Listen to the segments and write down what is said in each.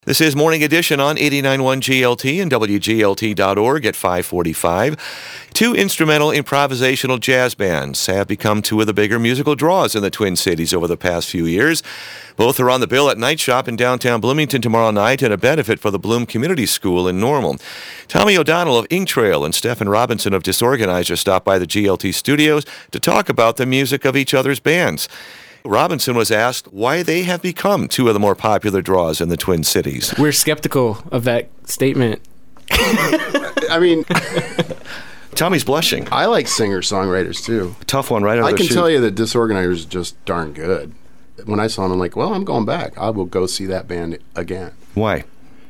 This is Morning Edition on 89.1 GLT and WGLT.org at 5:45. Two instrumental improvisational jazz bands have become two of the bigger musical draws in the Twin Cities over the past few years. Both are on the bill at Night Shop in downtown Bloomington tomorrow night and a benefit for the Bloom Community School in Normal. Tommy O'Donnell of Ink Trail and Stephen Robinson of Disorganizer stopped by the GLT studios to talk about the music of each other's bands. Robinson was asked why they have become two of the more popular draws in the Twin Cities. We're skeptical of that statement. I mean, Tommy's blushing. I like singer-songwriters, too. Tough one, right? I can tell you that Disorganizer is just darn good. When I saw them, I'm like, well, I'm going back. I will go see that band again. Why?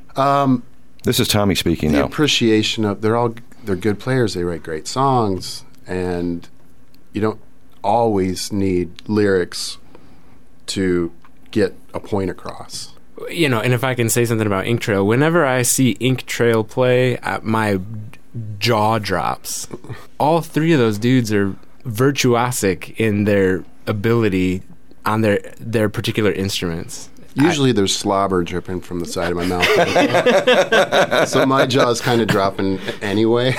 This is Tommy speaking the now. The appreciation of, they're good players. They write great songs. And you don't always need lyrics to get a point across. You know, and if I can say something about Ink Trail, whenever I see Ink Trail play, my jaw drops. All three of those dudes are virtuosic in their ability on their particular instruments. Usually there's slobber dripping from the side of my mouth. So my jaw's kind of dropping anyway.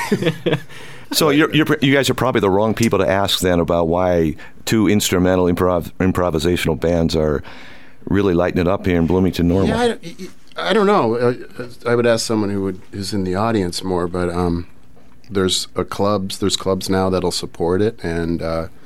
So you guys are probably the wrong people to ask then about why two instrumental improvisational bands are really lighting it up here in Bloomington Normal. Yeah, I don't know. I would ask someone who's in the audience more, but there's clubs now that'll support it, and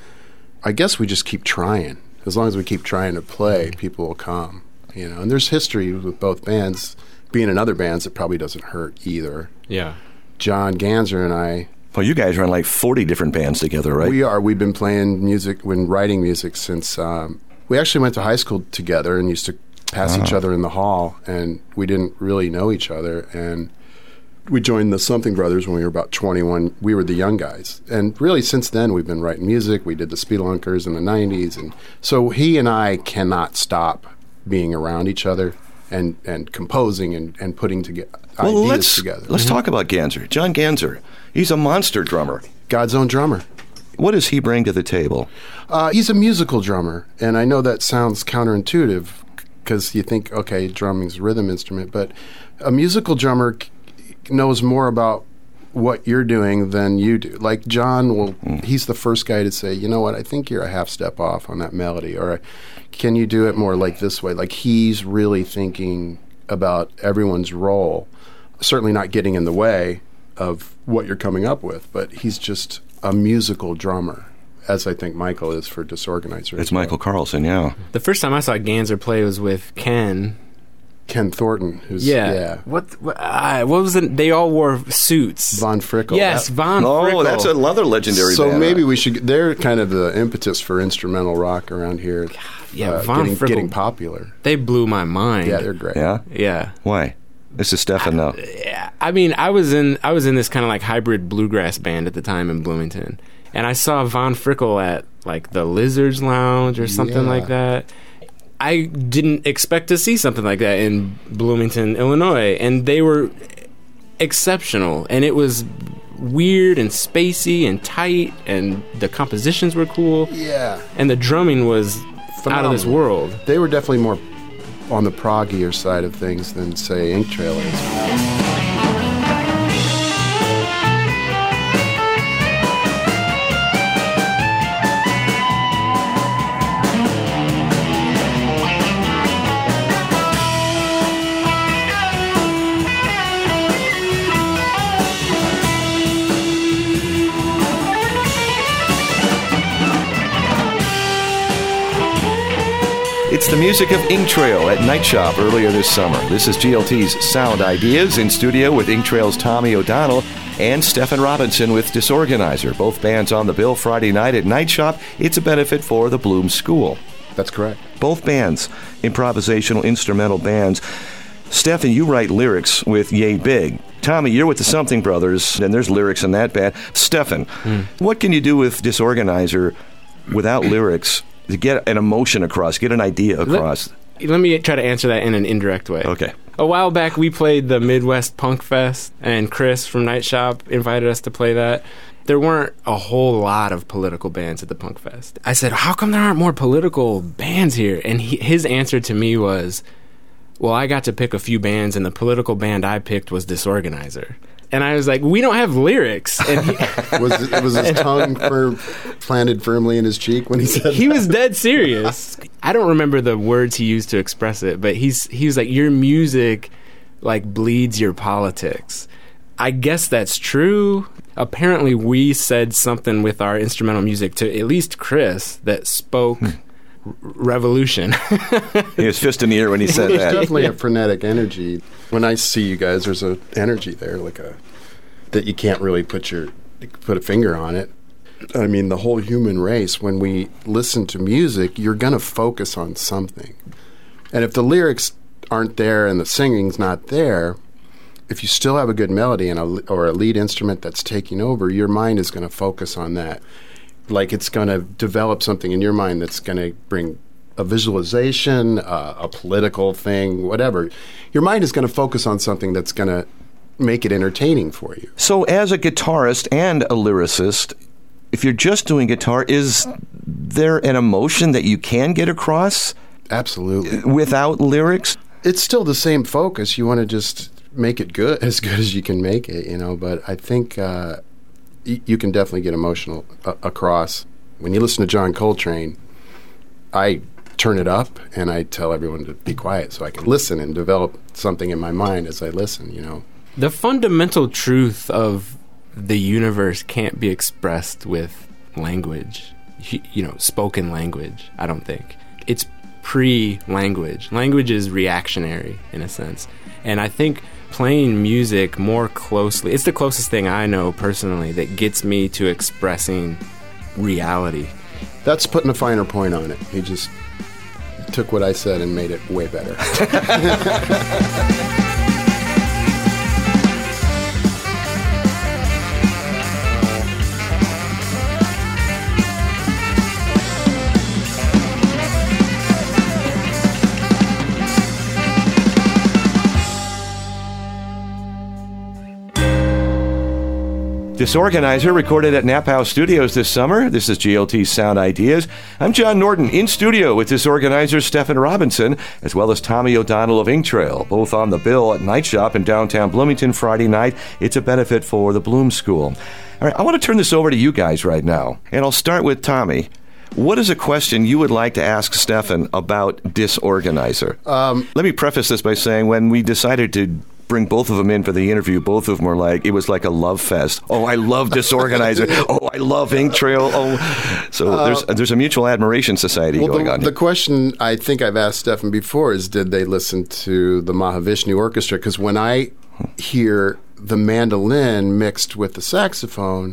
I guess we just keep trying. As long as we keep trying to play, people will come. You know, and there's history with both bands. Being in other bands, it probably doesn't hurt either. Yeah. John Ganser and I. Well, you guys are in like 40 different bands together, right? We are. We've been playing music, writing music since we actually went to high school together and used to pass each other in the hall, and we didn't really know each other. And we joined the Something Brothers when we were about 21. We were the young guys. And really, since then, we've been writing music. We did the Speedunkers in the 90s. And so he and I cannot stop being around each other and composing and putting ideas together. Let's talk about Ganser. John Ganser. He's a monster drummer. God's own drummer. What does he bring to the table? He's a musical drummer, and I know that sounds counterintuitive because you think, okay, drumming's a rhythm instrument, but a musical drummer knows more about what you're doing than you do. Like John he's the first guy to say, you know what, I think you're a half step off on that melody, or can you do it more like this way? Like he's really thinking about everyone's role, certainly not getting in the way of what you're coming up with, but he's just a musical drummer, as I think Michael is for Disorganizer. It's Michael Carlson, yeah. The first time I saw Ganser play was with Ken Thornton, who's What was it? They all wore suits. Von Frickel. Yes, Von Frickel. Oh, that's another legendary band. So maybe we should. They're kind of the impetus for instrumental rock around here. Yeah, Von Frickel getting popular. They blew my mind. Yeah, they're great. Yeah. Why? This is Stefan now. I mean, I was in this kind of like hybrid bluegrass band at the time in Bloomington, and I saw Von Frickel at like the Lizards Lounge or something like that. I didn't expect to see something like that in Bloomington, Illinois, and they were exceptional, and it was weird and spacey and tight, and the compositions were cool. Yeah. And the drumming was out of this world. They were definitely more on the proggier side of things than, say, Ink Trail is. It's the music of Ink Trail at Night Shop earlier this summer. This is GLT's Sound Ideas, in studio with Ink Trail's Tommy O'Donnell and Stephen Robinson with Disorganizer. Both bands on the bill Friday night at Night Shop. It's a benefit for the Bloom School. That's correct. Both bands, improvisational instrumental bands. Stephen, you write lyrics with Yay Big. Tommy, you're with the Something Brothers, and there's lyrics in that band. Stephen, what can you do with Disorganizer without lyrics to get an emotion across, get an idea across? Let me try to answer that in an indirect way. Okay. A while back, we played the Midwest Punk Fest, and Chris from Night Shop invited us to play that. There weren't a whole lot of political bands at the Punk Fest. I said, how come there aren't more political bands here? And his answer to me was, well, I got to pick a few bands, and the political band I picked was Disorganizer. And I was like, we don't have lyrics. And was his tongue planted firmly in his cheek when he said he that? was dead serious. I don't remember the words he used to express it, but he was like, your music like bleeds your politics. I guess that's true. Apparently, we said something with our instrumental music to at least Chris that spoke revolution. He was fist in the air when he said There's that. definitely a frenetic energy. When I see you guys, there's an energy there, that you can't really put a finger on it. I mean, the whole human race, when we listen to music, you're going to focus on something. And if the lyrics aren't there and the singing's not there, if you still have a good melody or a lead instrument that's taking over, your mind is going to focus on that. Like it's going to develop something in your mind that's going to bring a visualization, a political thing, whatever. Your mind is going to focus on something that's going to make it entertaining for you. So as a guitarist and a lyricist, if you're just doing guitar, is there an emotion that you can get across Absolutely. without lyrics? It's still the same focus. You want to just make it good as you can make it, But I think you can definitely get emotional across. When you listen to John Coltrane, I turn it up and I tell everyone to be quiet so I can listen and develop something in my mind as I listen, The fundamental truth of the universe can't be expressed with language, spoken language, I don't think. It's pre-language. Language is reactionary in a sense. And I think playing music more closely, it's the closest thing I know personally that gets me to expressing reality. That's putting a finer point on it. He just took what I said and made it way better. Disorganizer recorded at Nap House Studios this summer. This is GLT's Sound Ideas. I'm John Norton, in studio with Disorganizer Stephen Robinson, as well as Tommy O'Donnell of Ink Trail, both on the bill at Night Shop in downtown Bloomington Friday night. It's a benefit for the Bloom School. All right, I want to turn this over to you guys right now, and I'll start with Tommy. What is a question you would like to ask Stephen about Disorganizer? Let me preface this by saying when we decided to bring both of them in for the interview, both of them were like, it was like a love fest. Oh, I love Disorganizer. Oh, I love Ink Trail. Oh, so there's a mutual admiration society going on. The question I think I've asked Stephen before is, did they listen to the Mahavishnu Orchestra? Because when I hear the mandolin mixed with the saxophone,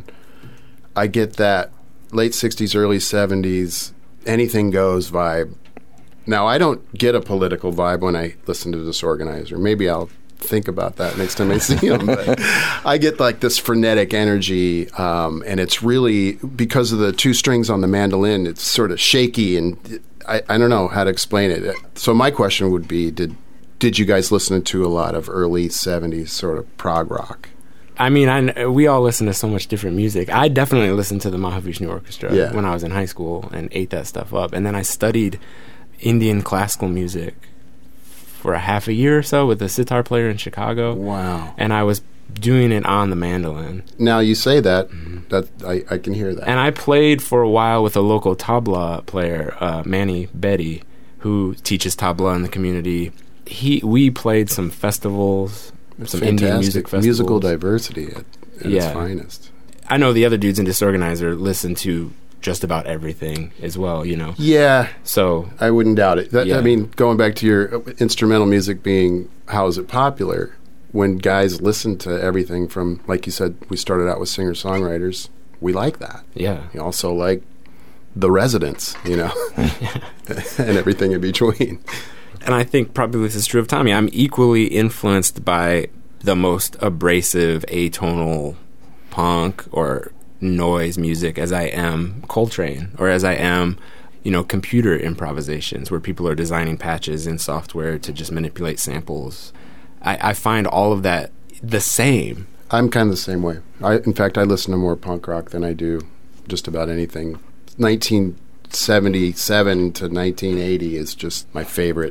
I get that late 60s, early 70s, anything goes vibe. Now, I don't get a political vibe when I listen to Disorganizer. Maybe I'll think about that next time I see him. But I get like this frenetic energy, and it's really because of the two strings on the mandolin. It's sort of shaky, and I don't know how to explain it. So my question would be: Did you guys listen to a lot of early '70s sort of prog rock? I mean, we all listen to so much different music. I definitely listened to the Mahavishnu Orchestra when I was in high school and ate that stuff up. And then I studied Indian classical music for a half a year or so with a sitar player in Chicago. Wow. And I was doing it on the mandolin. Now you say that, that I can hear that. And I played for a while with a local tabla player, Manny Betty, who teaches tabla in the community. We played some festivals, some Indian music festivals. Musical diversity at its finest. I know the other dudes in Disorganizer listen to just about everything as well, Yeah. So I wouldn't doubt it. I mean, going back to your instrumental music being, how is it popular? When guys listen to everything from, like you said, we started out with singer-songwriters, we like that. Yeah. We also like the Residents, and everything in between. And I think probably this is true of Tommy. I'm equally influenced by the most abrasive atonal punk or noise music as I am Coltrane, or as I am, computer improvisations where people are designing patches in software to just manipulate samples. I find all of that the same. I'm kind of the same way. In fact, I listen to more punk rock than I do just about anything. 1977 to 1980 is just my favorite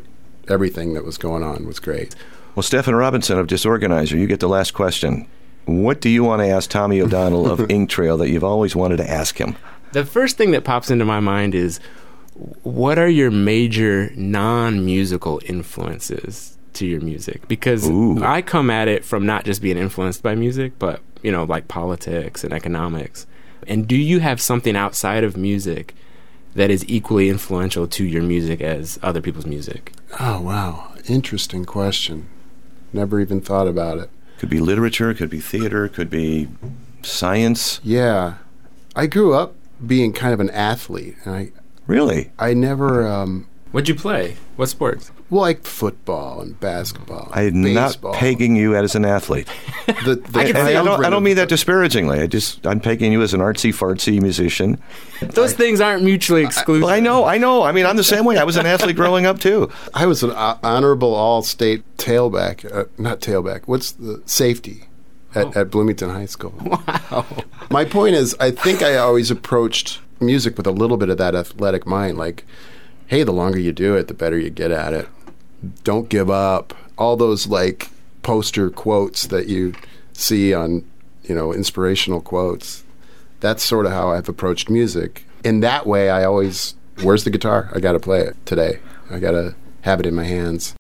everything that was going on was great. Well, Stephen Robinson of Disorganizer, you get the last question. What do you want to ask Tommy O'Donnell of Ink Trail that you've always wanted to ask him? The first thing that pops into my mind is, what are your major non-musical influences to your music? Because I come at it from not just being influenced by music, but, like politics and economics. And do you have something outside of music that is equally influential to your music as other people's music? Oh, wow. Interesting question. Never even thought about it. Could be literature, could be theater, could be science. Yeah. I grew up being kind of an athlete. And Really? I never... What'd you play? What sports? Well, like football and basketball. I am baseball. not pegging you as an athlete. I don't mean that disparagingly. I'm pegging you as an artsy-fartsy musician. Those things aren't mutually exclusive. Well, I know. I mean, I'm the same way. I was an athlete growing up, too. I was an honorable all-state tailback. Not tailback. What's the safety at Bloomington High School? Wow. My point is, I think I always approached music with a little bit of that athletic mind, like, hey, the longer you do it, the better you get at it. Don't give up. All those like poster quotes that you see on, inspirational quotes. That's sort of how I've approached music. In that way, I always, where's the guitar? I got to play it today. I got to have it in my hands.